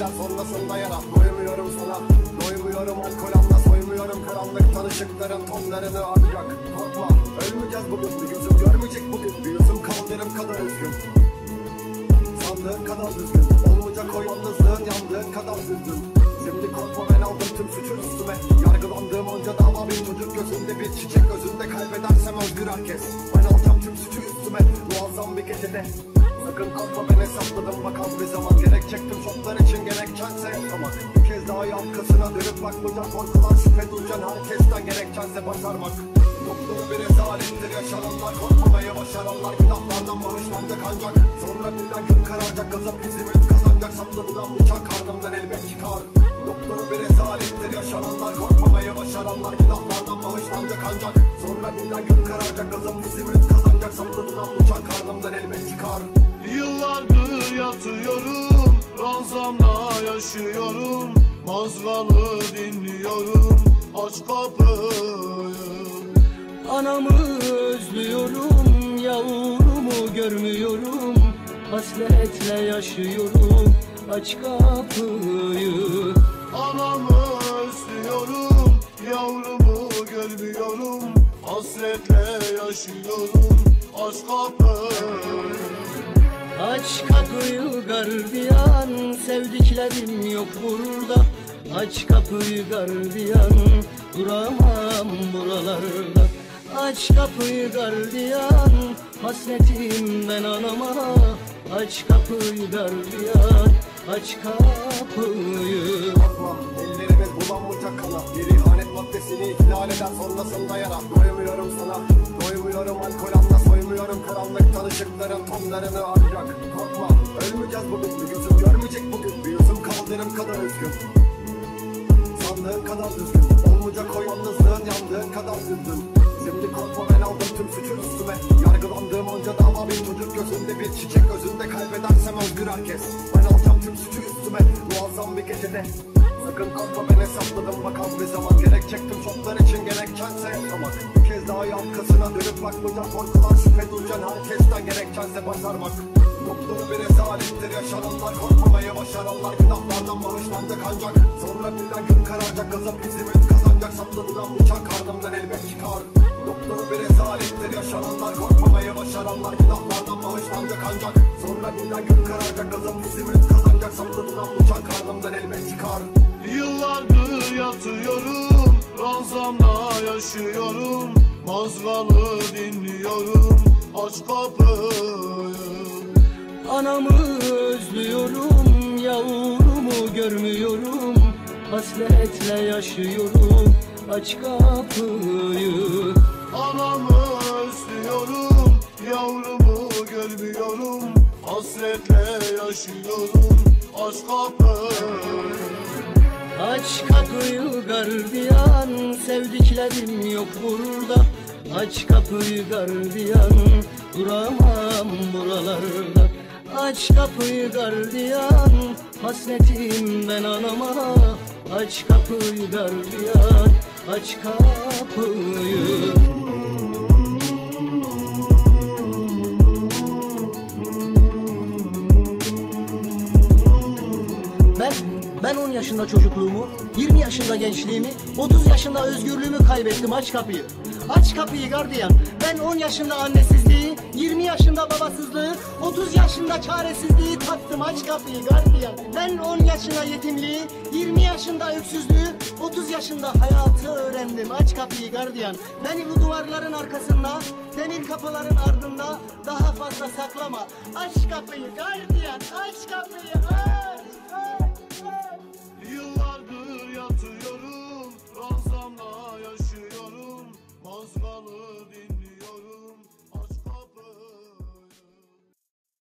eder sonrasında yara. Doymuyorum sana, doymuyorum alkol anla. Soymuyorum karanlık tanışıkların tonlarını ancak. Korkma, ölmeyeceğiz bugün. Bir gözüm görmeyecek bugün. Bir yüzüm kaldırım kadar üzgün. Sandığın kadar düzgün. Olmayacak o yalnızlığın yandığın kadar düzgün. Şimdi korkma, ben aldım tüm suçu üstüme. Yargılandığım onca dava bir çocuk gözünde, bir çiçek özünde. Kaybedersem özgür herkes. Ben alacağım tüm suçu üstüme muazzam bir gecede. Sakın korkma, ben hesapladım bakan bir zaman. Gerek çektim çoklar için, gerekçense yaşamak. Bir kez daha arkasına dönüp bakmayacak korkular. Şüphe duyacaksın herkesten, gerekçense başarmak. Doktor bir rezalettir yaşananlar. Korkmamaya başaranlar günahlardan bağışlanacak ancak. Sonra birden gün kararacak, gazap izimi kazanacak. Sapladılan bıçak karnımdan elbet çıkar. Doktor bir rezalettir yaşananlar. Korkmamaya başaranlar günahlardan bağışlanacak ancak. Sonra birden gün kararacak, gazap izimi kazanacak. Sapladılan bıçak karnımdan elbet çıkar. Yıllardır yatıyorum, ranzamla yaşıyorum. Mazgalı dinliyorum, aç kapıyı. Anamı özlüyorum, yavrumu görmüyorum. Hasretle yaşıyorum, aç kapıyı. Anamı özlüyorum, yavrumu görmüyorum. Hasretle yaşıyorum, aç kapıyı. Aç kapıyı gardiyan, sevdiklerim yok burada. Aç kapıyı gardiyan, duramam buralarda. Aç kapıyı gardiyan, hasretim ben anama. Aç kapıyı gardiyan, aç kapıyı. Korkma, ellerimiz bulanmayacak kana. Bir ihanet maddesini ihlal eder sonrasında yara. Doymuyorum sana, doymuyorum alkol anla. Soymuyorum karanlık tanışıkların tonlarını ancak. Korkma, ölmeyeceğiz bugün. Bir gözüm görmeyecek bugün. Bir yüzüm kaldırım kadar üzgün. Sandığın kadar düzgün. Olmayacak o yalnızlığın yandığın kadar düzgün. Şimdi korkma, ben aldım tüm suçu üstüme. Yargılandığım onca dava bir çocuk gözünde, bir çiçek özünde. Kaybedersem özgür herkes. Ben alacağım tüm suçu üstüme muazzam bir gecede. Sakın korkma, ben hesapladım bakan bir zaman. Gerek çektim çoklar için, gerekçense yaşamak. Bir kez daha arkasına dönüp bakmayacak korkular. Şüphe duyacaksın herkesten, gerekçense başarmak. Doktor bir rezalettir yaşananlar. Korkmamaya başaranlar günahlardan bağışlanacak ancak. Sonra birden gün kararacak, gazap izimi kazanacak. Sapladılan bıçak karnımdan elbet çıkar. Doktor bir rezalettir yaşananlar. Korkmamaya başaranlar günahlardan bağışlanacak ancak. Sonra birden gün kararacak, gazap izimi kazanacak. Sapladılan bıçak karnımdan elbet çıkar. Yıllardır yatıyorum, ranzamla yaşıyorum. Mazgalı dinliyorum, aç kapıyı. Anamı özlüyorum, yavrumu görmüyorum. Hasretle yaşıyorum, aç kapıyı. Anamı özlüyorum, yavrumu görmüyorum. Hasretle yaşıyorum, aç kapıyı. Aç kapıyı gardiyan, sevdiklerim yok burada. Aç kapıyı gardiyan, duramam buralarda. Aç kapıyı gardiyan, hasretim ben anama. Aç kapıyı gardiyan, aç kapıyı. Ben 10 yaşında çocukluğumu, 20 yaşında gençliğimi, 30 yaşında özgürlüğümü kaybettim. Aç kapıyı. Aç kapıyı gardiyan. Ben 10 yaşında annesizliği, 20 yaşında babasızlığı, 30 yaşında çaresizliği tattım. Aç kapıyı gardiyan. Ben 10 yaşında yetimliği, 20 yaşında öksüzlüğü, 30 yaşında hayatı öğrendim. Aç kapıyı gardiyan. Beni bu duvarların arkasında, demir kapıların ardında daha fazla saklama. Aç kapıyı gardiyan, aç kapıyı.